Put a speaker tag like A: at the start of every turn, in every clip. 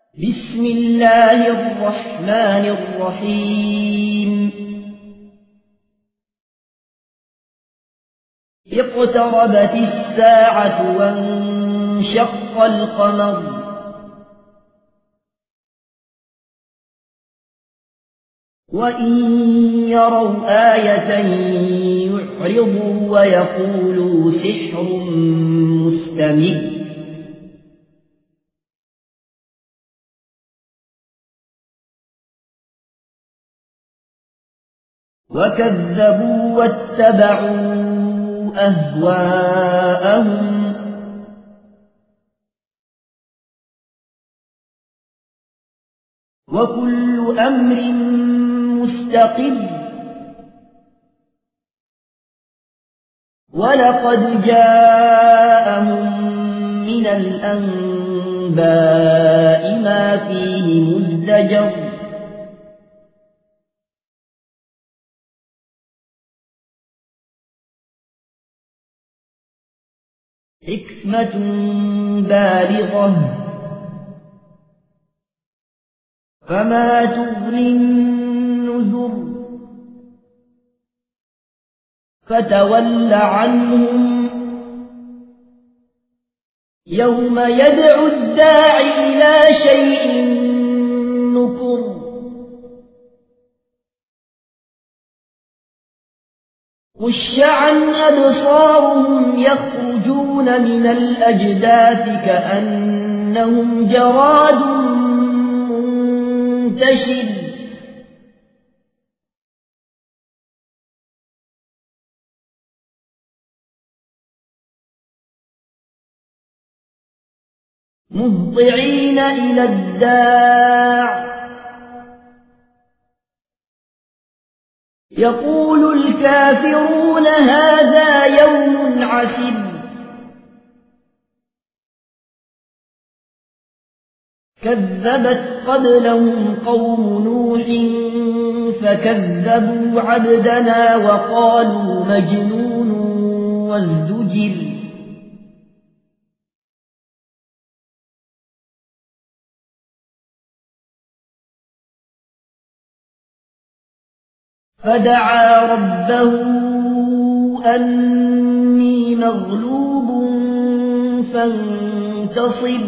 A: بسم الله الرحمن الرحيم اقتربت الساعة وانشق القمر وإن يروا آية يعرضوا ويقولوا سحر مستمر وكذبوا واتبعوا أهواءهم وكل أمر مستقر ولقد جاءهم من الأنباء ما فيه مزدجر حكمة بالغة فما تغني النذر فتول عنهم يوم يدعو الداع إلى شيء نكر خش عن أبصارهم يخرجون من الأجداث كأنهم جراد منتشر مهطعين إلى الداع يقول الكافرون هذا يوم عسر كذبت قبلهم قوم نوح فكذبوا عبدنا وقالوا مجنون وازدجر فدعا ربه أني مغلوب فانتصر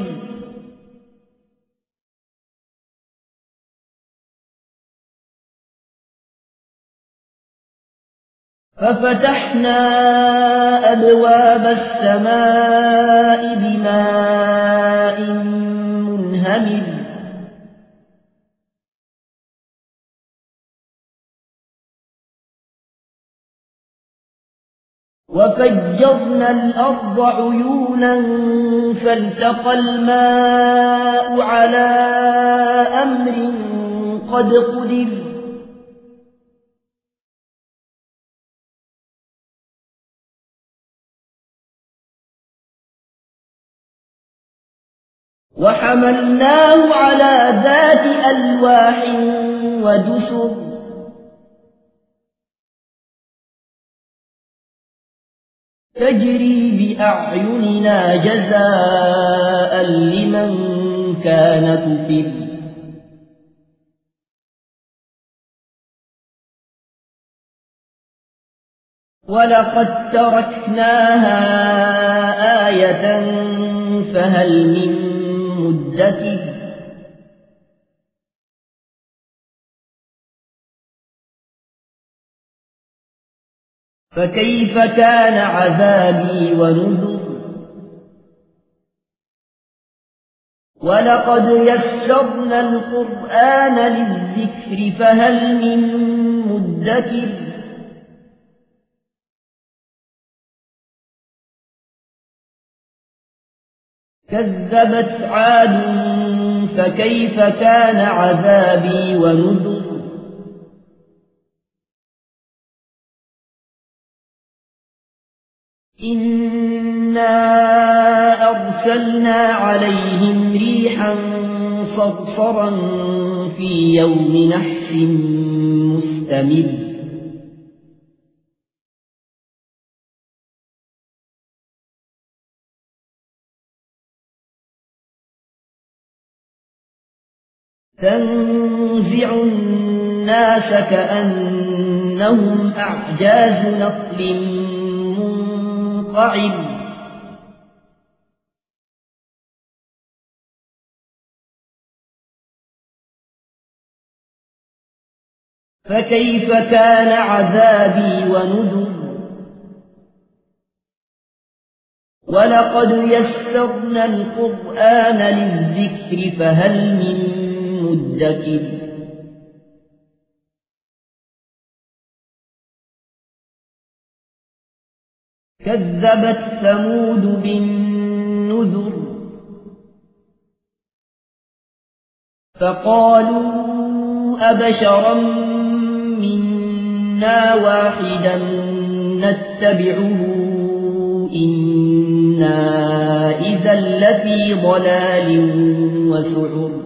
A: ففتحنا أبواب السماء بماء منهمر وفجرنا الأرض عيونا فالتقى الماء على أمر قد قدر وحملناه على ذات ألواح ودسر تجري بأعيننا جزاء لمن كان كفر ولقد تركناها آية فهل من مدكر فكيف كان عذابي ونذر ولقد يسرنا القرآن للذكر فهل من مدكر كذبت عاد فكيف كان عذابي ونذر إنا أرسلنا عليهم ريحا صرصرا في يوم نحس مستمر تنزع الناس كأنهم أعجاز نخل منقعر فكيف كان عذابي ونذر ولقد يسرنا القرآن للذكر فهل من مدكر كذبت ثمود بالنذر فقالوا أبشرا منا واحدا نتبعه إنا إذا لفي ضلال وسعر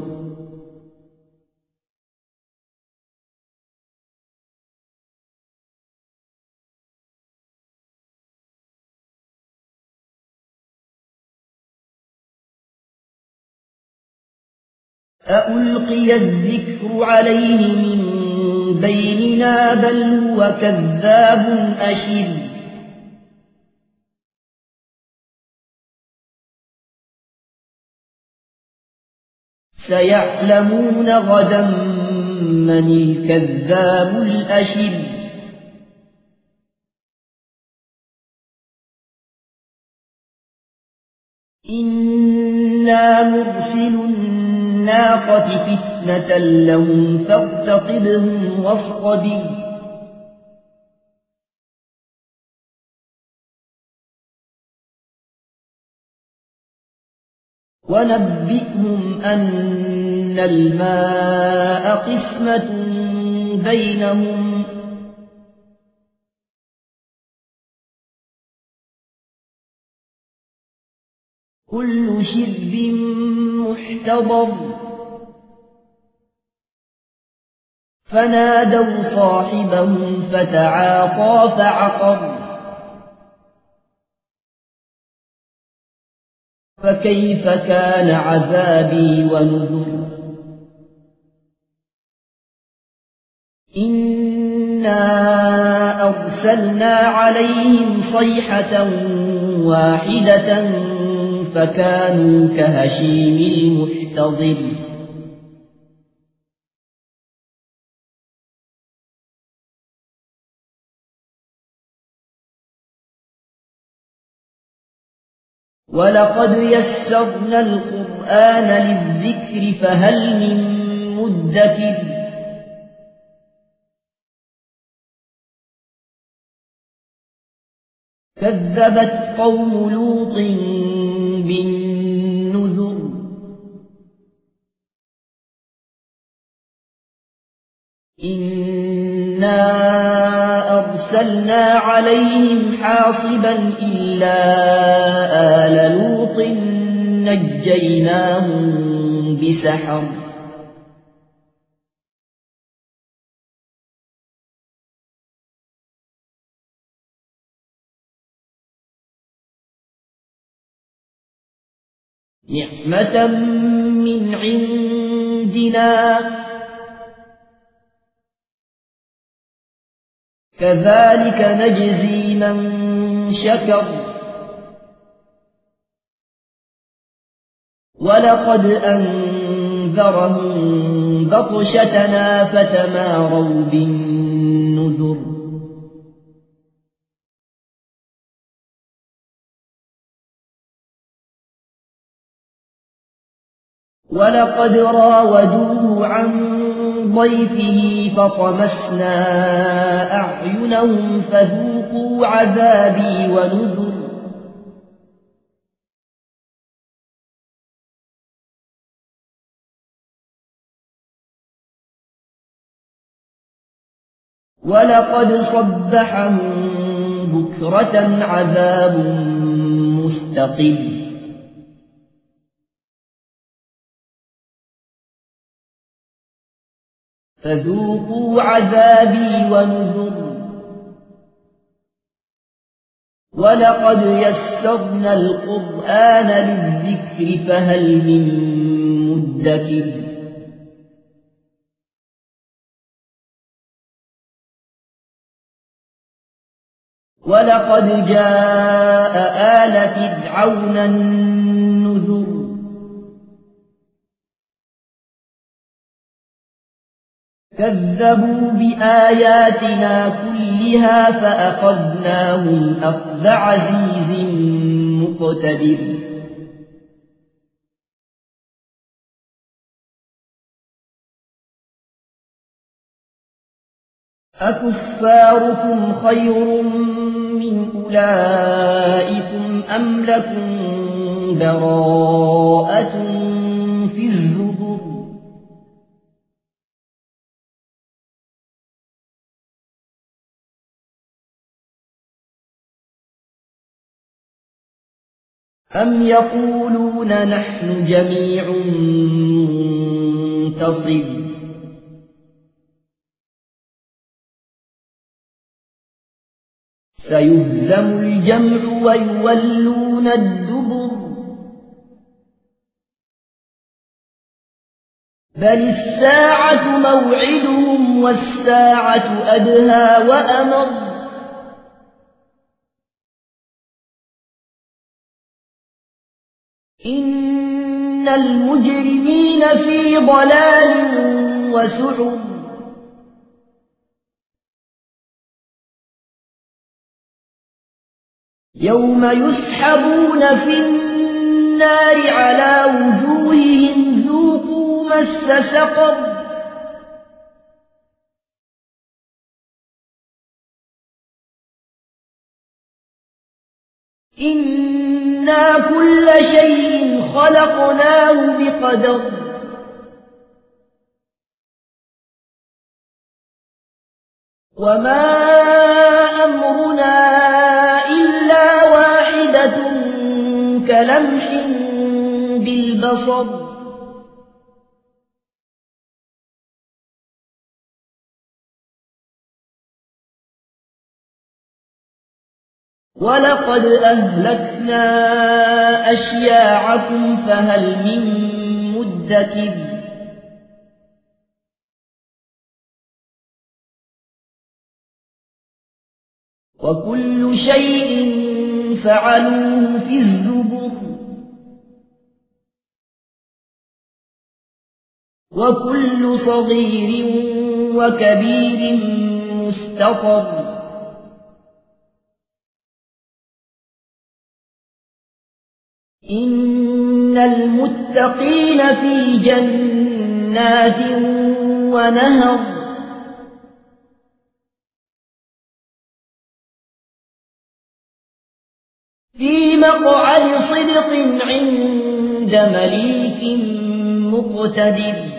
A: أألقي الذكر عليه من بيننا بل هو كذاب أشر سيعلمون غدا من الكذاب الأشر إنا مرسل الناقة فتنة لهم فارتقبهم واصطبر ونبئهم أن الماء قسمة بينهم كل شرب محتضر فنادوا صاحبهم فتعاطى فعقر فكيف كان عذابي ونذر إنا أرسلنا عليهم صيحة واحدة فكانوا كهشيم المحتضر ولقد يسرنا القرآن للذكر فهل من مدكر كذبت قوم لوط بالنذر إنا أرسلنا عليهم حاصبا إلا آل لوط نجيناهم بسحر نعمة من عندنا كذلك نجزي من شكر ولقد أنذرهم بطشتنا فتماروا بالنذر ولقد راودوه عن ضيفه فطمسنا أعينهم فذوقوا عذابي ونذر ولقد صبحهم بكرة عذاب مستقر فذوقوا عذابي ونذر ولقد يسرنا القرآن للذكر فهل من مدكر ولقد جاء آل فرعون النذر كذبوا بآياتنا كلها فأخذناهم أخذ عزيز مقتدر أكفاركم خير من أولئكم أم لكم براءة في الزبر أم يقولون نحن جميع منتصر سيهزم الجمع ويولون الدبر بل الساعة موعدهم والساعة أدهى وأمر إن المجرمين في ضلال وسعر يوم يسحبون في النار على وجوههم ذوقوا مس سقر إنا كل شيء خلقناه بقدر وما أمرنا إلا واحدة كلمح بالبصر ولقد أهلكنا أشياعكم فهل من مدكر وكل شيء فعلوه في الزبر وكل صغير وكبير مستطر إن المتقين في جنات ونهر في مقعد صدق عند مليك مقتدر